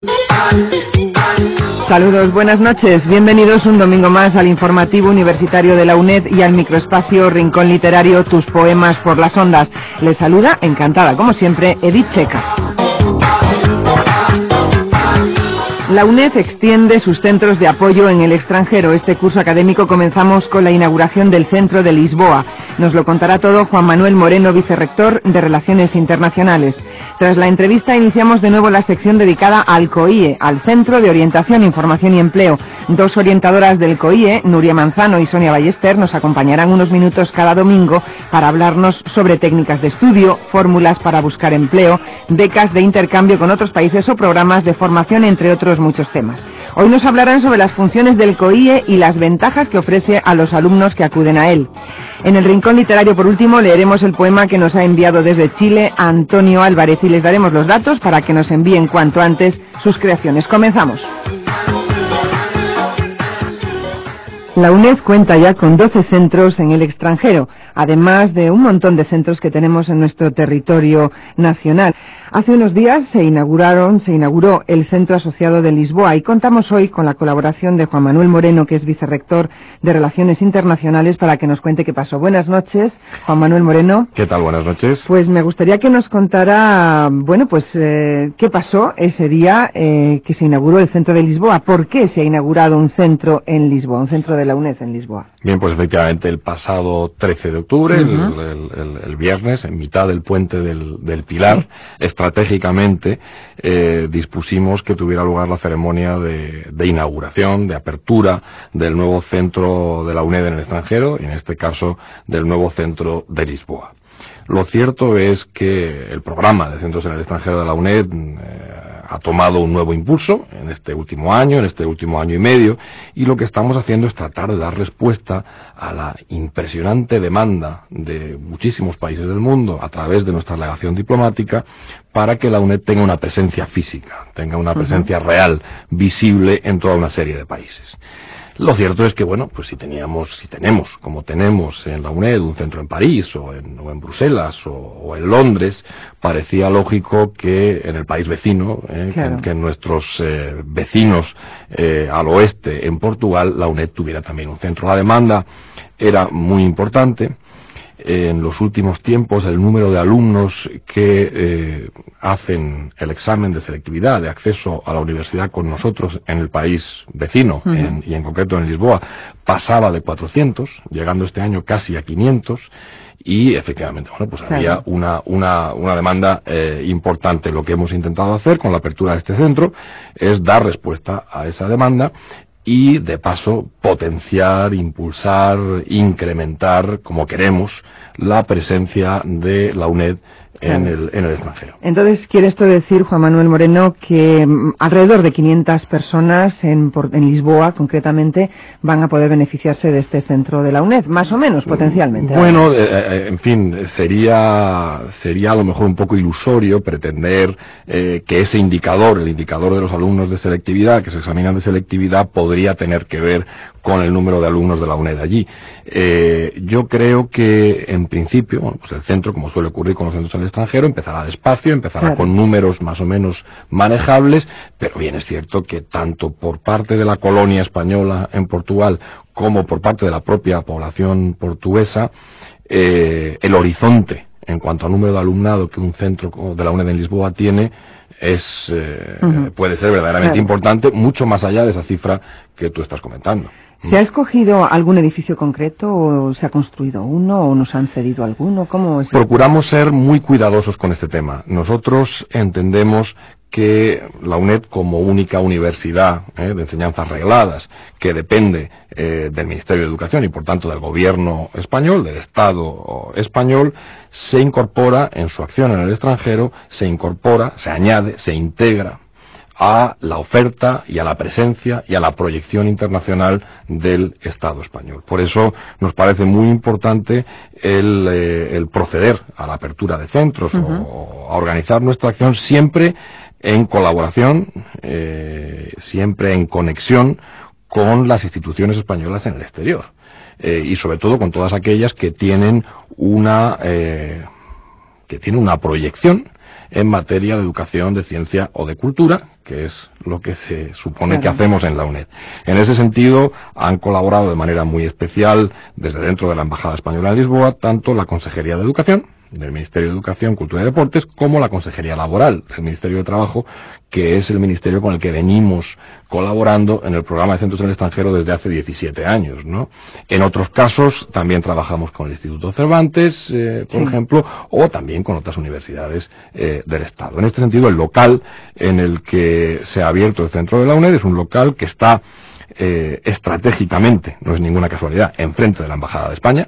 Saludos, buenas noches. Bienvenidos un domingo más al informativo universitario de la UNED y al microespacio Rincón Literario, tus poemas por las ondas. Les saluda, encantada como siempre, Edith Checa. La UNED extiende sus centros de apoyo en el extranjero. Este curso académico comenzamos con la inauguración del centro de Lisboa. Nos lo contará todo Juan Manuel Moreno, vicerrector de Relaciones Internacionales. Tras la entrevista iniciamos de nuevo la sección dedicada al COIE, al Centro de Orientación, Información y Empleo. Dos orientadoras del COIE, Nuria Manzano y Sonia Ballester, nos acompañarán unos minutos cada domingo para hablarnos sobre técnicas de estudio, fórmulas para buscar empleo, becas de intercambio con otros países o programas de formación, entre otros muchos temas. Hoy nos hablarán sobre las funciones del COIE y las ventajas que ofrece a los alumnos que acuden a él. En el Rincón Literario, por último, leeremos el poema que nos ha enviado desde Chile Antonio Álvarez y les daremos los datos para que nos envíen cuanto antes sus creaciones. Comenzamos. La UNED cuenta ya con 12 centros en el extranjero, además de un montón de centros que tenemos en nuestro territorio nacional. Hace unos días se inauguró el Centro Asociado de Lisboa y contamos hoy con la colaboración de Juan Manuel Moreno, que es vicerrector de Relaciones Internacionales, para que nos cuente qué pasó. Buenas noches, Juan Manuel Moreno. ¿Qué tal? Buenas noches. Pues me gustaría que nos contara, qué pasó ese día que se inauguró el Centro de Lisboa. ¿Por qué se ha inaugurado un centro en Lisboa, un centro de la UNED en Lisboa? Bien, pues efectivamente el pasado 13 de octubre, el viernes, en mitad del puente del Pilar, estratégicamente dispusimos que tuviera lugar la ceremonia de inauguración, de apertura del nuevo centro de la UNED en el extranjero, y en este caso del nuevo centro de Lisboa. Lo cierto es que el programa de centros en el extranjero de la UNED ha tomado un nuevo impulso en este último año y medio, y lo que estamos haciendo es tratar de dar respuesta a la impresionante demanda de muchísimos países del mundo a través de nuestra delegación diplomática para que la UNED tenga una presencia física, tenga una presencia real, visible en toda una serie de países. Lo cierto es que, pues si tenemos, como tenemos en la UNED, un centro en París, o en Bruselas, o en Londres, parecía lógico que en el país vecino, que nuestros vecinos al oeste, en Portugal, la UNED tuviera también un centro. La demanda era muy importante. En los últimos tiempos, el número de alumnos que hacen el examen de selectividad, de acceso a la universidad con nosotros en el país vecino, y en concreto en Lisboa, pasaba de 400, llegando este año casi a 500, y efectivamente, había una demanda importante. Lo que hemos intentado hacer con la apertura de este centro es dar respuesta a esa demanda, y de paso potenciar, impulsar, incrementar, como queremos, la presencia de la UNED en el extranjero. Entonces, ¿quiere esto decir, Juan Manuel Moreno, que alrededor de 500 personas en Lisboa, concretamente, van a poder beneficiarse de este centro de la UNED, más o menos, potencialmente? Bueno, en fin, sería a lo mejor un poco ilusorio pretender que ese indicador, el indicador de los alumnos de selectividad, que se examinan de selectividad, podría tener que ver con el número de alumnos de la UNED allí. Yo creo que, en principio, el centro, como suele ocurrir con los centros en el extranjero, empezará despacio, empezará con números más o menos manejables, pero bien es cierto que tanto por parte de la colonia española en Portugal como por parte de la propia población portuguesa, el horizonte en cuanto al número de alumnado que un centro de la UNED en Lisboa tiene puede ser verdaderamente importante, mucho más allá de esa cifra que tú estás comentando. ¿Se ha escogido algún edificio concreto, o se ha construido uno, o nos han cedido alguno? ¿Cómo es? Procuramos ser muy cuidadosos con este tema. Nosotros entendemos que la UNED, como única universidad de enseñanzas regladas, que depende del Ministerio de Educación y por tanto del gobierno español, del Estado español, se incorpora en su acción en el extranjero, se añade, se integra a la oferta y a la presencia y a la proyección internacional del Estado español. Por eso nos parece muy importante el proceder a la apertura de centros o a organizar nuestra acción siempre en colaboración, siempre en conexión con las instituciones españolas en el exterior, y sobre todo con todas aquellas que tienen una proyección en materia de educación, de ciencia o de cultura, que es lo que se supone que hacemos en la UNED. En ese sentido, han colaborado de manera muy especial, desde dentro de la Embajada Española en Lisboa, tanto la Consejería de Educación, del Ministerio de Educación, Cultura y Deportes, como la Consejería Laboral del Ministerio de Trabajo, que es el ministerio con el que venimos colaborando en el programa de centros en el extranjero desde hace 17 años, ¿no? En otros casos también trabajamos con el Instituto Cervantes, por ejemplo, o también con otras universidades del Estado. En este sentido, el local en el que se ha abierto el centro de la UNED es un local que está estratégicamente, no es ninguna casualidad, enfrente de la Embajada de España,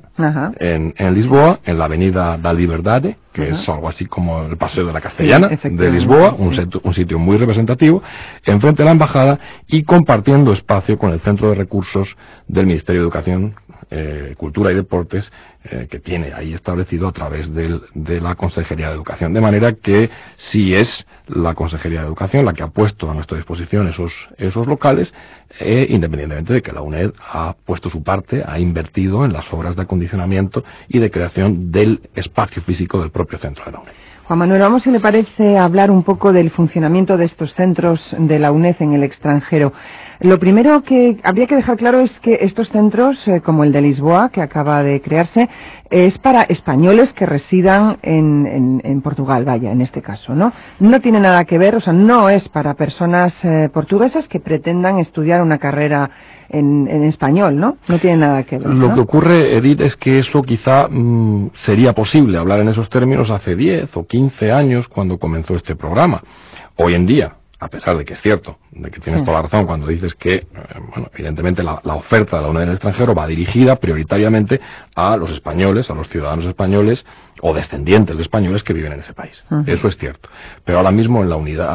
en Lisboa, en la avenida da Liberdade, que es algo así como el Paseo de la Castellana de Lisboa, un sitio muy representativo, enfrente de la Embajada y compartiendo espacio con el Centro de Recursos del Ministerio de Educación, Cultura y Deportes, que tiene ahí establecido a través de la Consejería de Educación. De manera que sí es la Consejería de Educación la que ha puesto a nuestra disposición esos locales, independientemente de que la UNED ha puesto su parte, ha invertido en las obras de acondicionamiento y de creación del espacio físico del propio centro de la UNED. Juan Manuel, vamos, si le parece, hablar un poco del funcionamiento de estos centros de la UNED en el extranjero. Lo primero que habría que dejar claro es que estos centros, como el de Lisboa, que acaba de crearse, es para españoles que residan en Portugal, vaya, en este caso, ¿no? No tiene nada que ver, o sea, no es para personas portuguesas que pretendan estudiar una carrera en español, ¿no? No tiene nada que ver, ¿no? Lo que ocurre, Edith, es que eso quizá sería posible hablar en esos términos hace 10 o 15 años cuando comenzó este programa. Hoy en día, a pesar de que es cierto, de que tienes toda la razón cuando dices que, bueno, evidentemente la oferta de la UNED en el extranjero va dirigida prioritariamente a los españoles, a los ciudadanos españoles o descendientes de españoles que viven en ese país. Eso es cierto. Pero ahora mismo en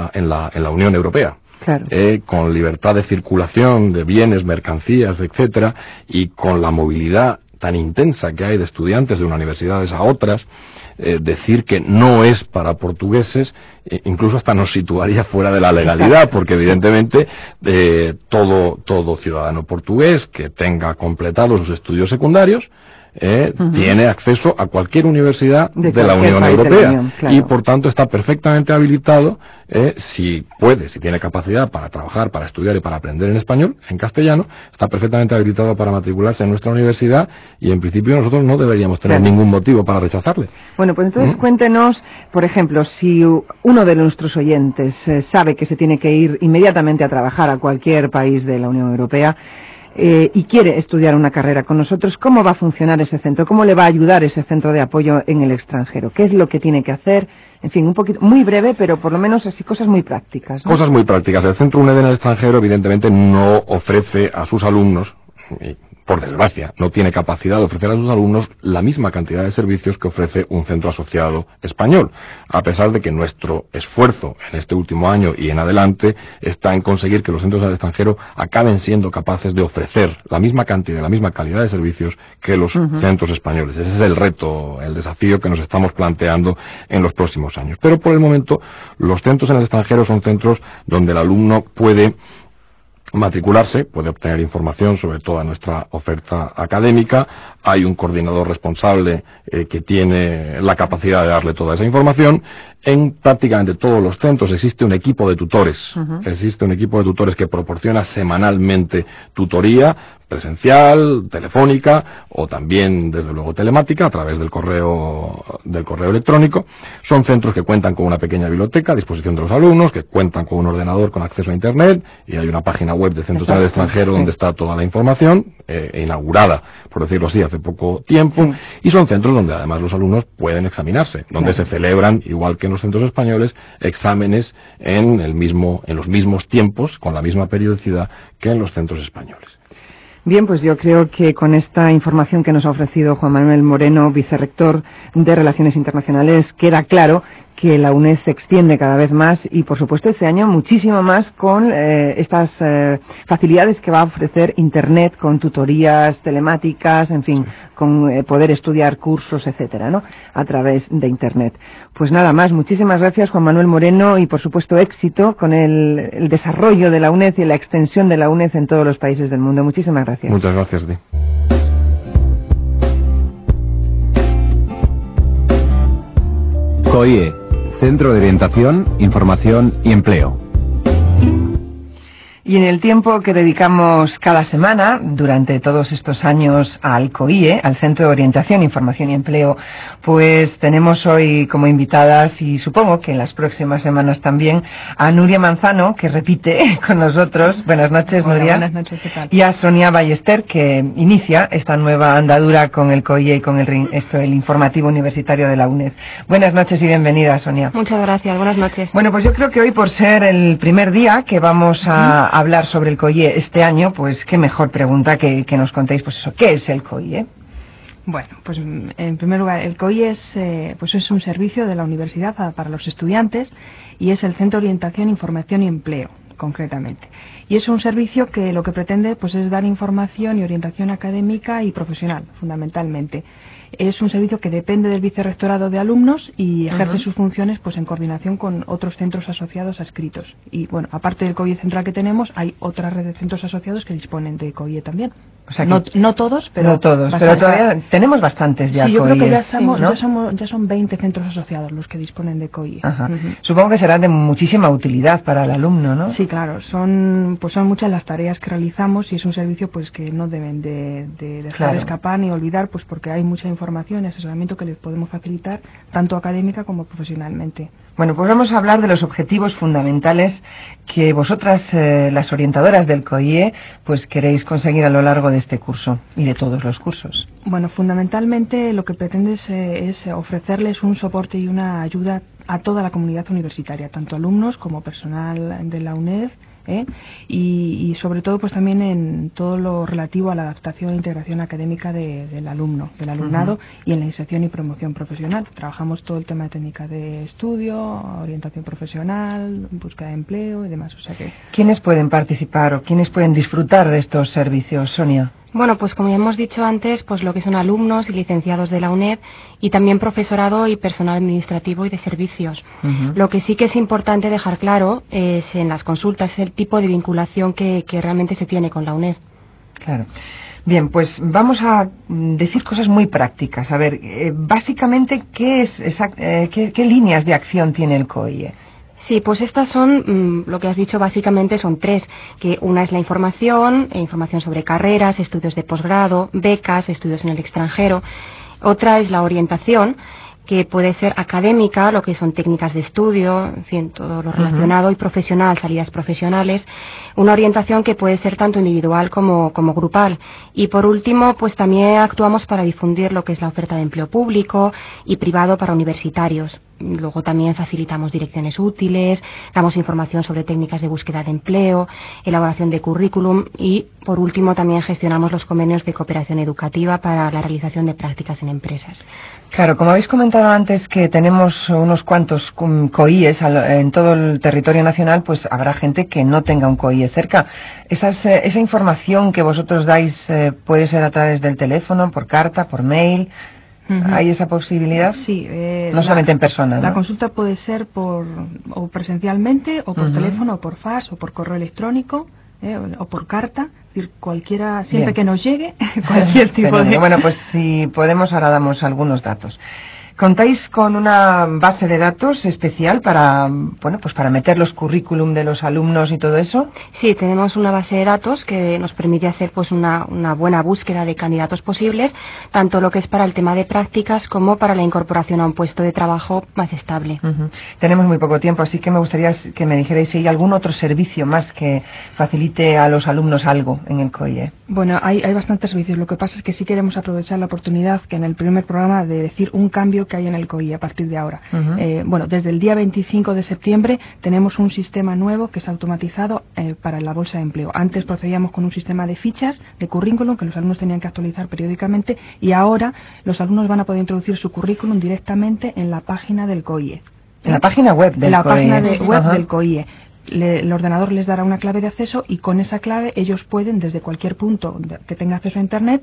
la Unión Europea, con libertad de circulación de bienes, mercancías, etcétera, y con la movilidad tan intensa que hay de estudiantes de unas universidades a otras, decir que no es para portugueses incluso hasta nos situaría fuera de la legalidad, porque evidentemente todo ciudadano portugués que tenga completados sus estudios secundarios tiene acceso a cualquier universidad de la Unión Europea y por tanto está perfectamente habilitado, si tiene capacidad para trabajar, para estudiar y para aprender en español, en castellano, está perfectamente habilitado para matricularse en nuestra universidad y en principio nosotros no deberíamos tener ningún motivo para rechazarle. Bueno, pues entonces cuéntenos, por ejemplo, si uno de nuestros oyentes sabe que se tiene que ir inmediatamente a trabajar a cualquier país de la Unión Europea, y quiere estudiar una carrera con nosotros, ¿cómo va a funcionar ese centro? ¿Cómo le va a ayudar ese centro de apoyo en el extranjero? ¿Qué es lo que tiene que hacer? En fin, un poquito, muy breve, pero por lo menos así cosas muy prácticas, ¿no? Cosas muy prácticas. El Centro UNED en el extranjero evidentemente no ofrece a sus alumnos, por desgracia, no tiene capacidad de ofrecer a sus alumnos la misma cantidad de servicios que ofrece un centro asociado español, a pesar de que nuestro esfuerzo en este último año y en adelante está en conseguir que los centros del extranjero acaben siendo capaces de ofrecer la misma cantidad, la misma calidad de servicios que los centros españoles. Ese es el reto, el desafío que nos estamos planteando en los próximos años. Pero por el momento, los centros en el extranjero son centros donde el alumno puede matricularse, puede obtener información sobre toda nuestra oferta académica, hay un coordinador responsable que tiene la capacidad de darle toda esa información. En prácticamente todos los centros existe un equipo de tutores, que proporciona semanalmente tutoría presencial, telefónica o también desde luego telemática a través del correo electrónico. Son centros que cuentan con una pequeña biblioteca a disposición de los alumnos, que cuentan con un ordenador con acceso a internet y hay una página web de centros en el extranjero donde está toda la información, inaugurada, por decirlo así, hace poco tiempo, y son centros donde además los alumnos pueden examinarse, donde se celebran, igual que en los centros españoles, exámenes en los mismos tiempos, con la misma periodicidad que en los centros españoles. Bien, pues yo creo que con esta información que nos ha ofrecido Juan Manuel Moreno, vicerrector de Relaciones Internacionales, queda claro que la UNED se extiende cada vez más y, por supuesto, este año muchísimo más con estas facilidades que va a ofrecer Internet, con tutorías telemáticas, en fin, con poder estudiar cursos, etcétera, ¿no?, a través de Internet. Pues nada más, muchísimas gracias, Juan Manuel Moreno, y, por supuesto, éxito con el desarrollo de la UNED y la extensión de la UNED en todos los países del mundo. Muchísimas gracias. Muchas gracias a ti. COIE, Centro de Orientación, Información y Empleo. Y en el tiempo que dedicamos cada semana, durante todos estos años, al COIE, al Centro de Orientación, Información y Empleo, pues tenemos hoy como invitadas, y supongo que en las próximas semanas también, a Nuria Manzano, que repite con nosotros. Buenas noches, Hola, Nuria. Buenas noches, ¿qué tal? Y a Sonia Ballester, que inicia esta nueva andadura con el COIE y con el informativo universitario de la UNED. Buenas noches y bienvenida, Sonia. Muchas gracias, buenas noches. Bueno, pues yo creo que hoy, por ser el primer día que vamos a hablar sobre el COIE este año, pues qué mejor pregunta que nos contéis, pues eso, ¿qué es el COIE? Bueno, pues en primer lugar, el COIE es un servicio de la universidad para los estudiantes y es el Centro de Orientación, Información y Empleo, concretamente. Y es un servicio que lo que pretende pues es dar información y orientación académica y profesional, fundamentalmente. Es un servicio que depende del vicerrectorado de alumnos y ejerce sus funciones pues en coordinación con otros centros asociados adscritos. Y bueno, aparte del COIE central que tenemos, hay otra red de centros asociados que disponen de COIE también. O sea que no todos, pero no todos, pero todavía tenemos bastantes ya. Sí, yo COIEs, creo que ¿no? ya son 20 centros asociados los que disponen de COIE. Supongo que serán de muchísima utilidad para el alumno, ¿no? Sí, claro, son muchas las tareas que realizamos y es un servicio pues que no deben de dejar escapar ni olvidar, pues porque hay mucha información y asesoramiento que les podemos facilitar tanto académica como profesionalmente. Bueno, pues vamos a hablar de los objetivos fundamentales que vosotras, las orientadoras del COIE, pues queréis conseguir a lo largo de este curso y de todos los cursos. Bueno, fundamentalmente lo que pretende es ofrecerles un soporte y una ayuda a toda la comunidad universitaria, tanto alumnos como personal de la UNED, y sobre todo pues también en todo lo relativo a la adaptación e integración académica del alumnado y en la inserción y promoción profesional. Trabajamos todo el tema de técnica de estudio, orientación profesional, búsqueda de empleo y demás. O sea que... ¿Quiénes pueden participar o quiénes pueden disfrutar de estos servicios, Sonia? Bueno, pues como ya hemos dicho antes, pues lo que son alumnos y licenciados de la UNED y también profesorado y personal administrativo y de servicios. Lo que sí que es importante dejar claro es en las consultas el tipo de vinculación que realmente se tiene con la UNED. Claro. Bien, pues vamos a decir cosas muy prácticas. A ver, básicamente, ¿qué líneas de acción tiene el COIE? Sí, pues estas son, lo que has dicho básicamente son tres, que una es la información sobre carreras, estudios de posgrado, becas, estudios en el extranjero. Otra es la orientación, que puede ser académica, lo que son técnicas de estudio, en fin, todo lo relacionado, y profesional, salidas profesionales. Una orientación que puede ser tanto individual como grupal. Y por último, pues también actuamos para difundir lo que es la oferta de empleo público y privado para universitarios. Luego también facilitamos direcciones útiles, damos información sobre técnicas de búsqueda de empleo, elaboración de currículum y, por último, también gestionamos los convenios de cooperación educativa para la realización de prácticas en empresas. Claro, como habéis comentado antes que tenemos unos cuantos COIEs en todo el territorio nacional, pues habrá gente que no tenga un COIE cerca. Esa información que vosotros dais puede ser a través del teléfono, por carta, por mail. ¿Hay esa posibilidad? Sí. No solamente en persona, ¿no? La consulta puede ser o presencialmente, o por teléfono, o por fax, o por correo electrónico, o por carta. Es decir, cualquiera, siempre que nos llegue, cualquier tipo de... Bueno, pues si podemos, ahora damos algunos datos. ¿Contáis con una base de datos especial para meter los currículum de los alumnos y todo eso? Sí, tenemos una base de datos que nos permite hacer pues una buena búsqueda de candidatos posibles, tanto lo que es para el tema de prácticas como para la incorporación a un puesto de trabajo más estable. Tenemos muy poco tiempo, así que me gustaría que me dijerais si hay algún otro servicio más que facilite a los alumnos algo en el COIE. Bueno, hay bastantes servicios. Lo que pasa es que sí queremos aprovechar la oportunidad que en el primer programa de decir un cambio que hay en el COIE a partir de ahora. Desde el día 25 de septiembre tenemos un sistema nuevo que es automatizado para la bolsa de empleo. Antes procedíamos con un sistema de fichas de currículum que los alumnos tenían que actualizar periódicamente y ahora los alumnos van a poder introducir su currículum directamente en la página del COIE. ¿En la página web del COIE? En la página web del COIE. El ordenador les dará una clave de acceso y con esa clave ellos pueden, desde cualquier punto que tenga acceso a Internet,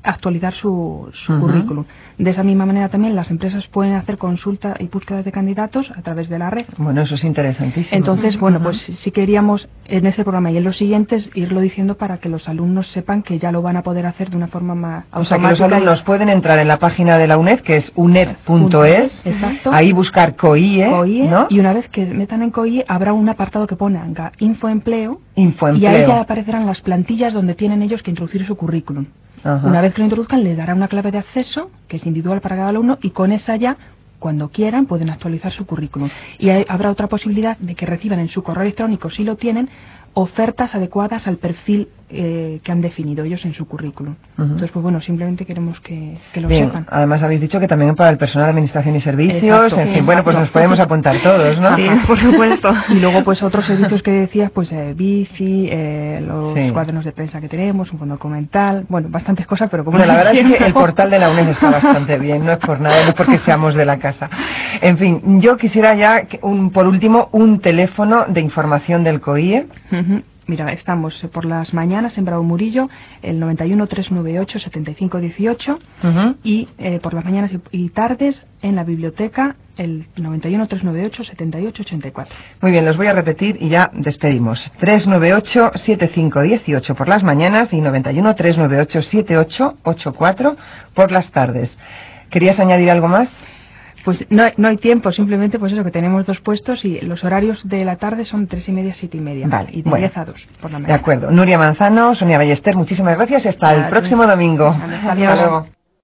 actualizar su currículum. De esa misma manera también las empresas pueden hacer consulta y búsquedas de candidatos a través de la red. Bueno, eso es interesantísimo. Entonces, bueno, pues sí queríamos en ese programa y en los siguientes irlo diciendo para que los alumnos sepan que ya lo van a poder hacer de una forma más automática. O sea, que los alumnos pueden entrar en la página de la UNED, que es uned.es, ahí buscar COIE, ¿no? Y una vez que metan en COIE habrá un apartado que ponga Infoempleo. Y ahí ya aparecerán las plantillas donde tienen ellos que introducir su currículum. Una vez que lo introduzcan les dará una clave de acceso que es individual para cada alumno y con esa ya cuando quieran pueden actualizar su currículum. Y habrá otra posibilidad de que reciban en su correo electrónico, si lo tienen, ofertas adecuadas al perfil que han definido ellos en su currículum. Entonces, pues bueno, simplemente queremos que lo sepan. Además habéis dicho que también para el personal de administración y servicios, en fin, bueno, pues nos podemos apuntar todos, ¿no? Sí, por supuesto. Y luego, pues otros servicios que decías, pues bici, los cuadernos de prensa que tenemos, un fondo documental, bueno, bastantes cosas, pero como la verdad es que el portal de la UNED está bastante bien, no es por nada, no es porque seamos de la casa. En fin, yo quisiera ya, por último, un teléfono de información del COIE. Mira, estamos por las mañanas en Bravo Murillo, el 91 398 7518 y por las mañanas y tardes en la biblioteca el 91 398 7884. Muy bien, los voy a repetir y ya despedimos. 398 7518 por las mañanas y 91 398 7884 por las tardes. ¿Querías añadir algo más? Pues no hay tiempo, simplemente pues eso, que tenemos 2 puestos y los horarios de la tarde son 3:30, 7:30. Vale, y de 10 a 2 por la mañana. De acuerdo. Nuria Manzano, Sonia Ballester, muchísimas gracias y hasta el próximo domingo. Hasta luego.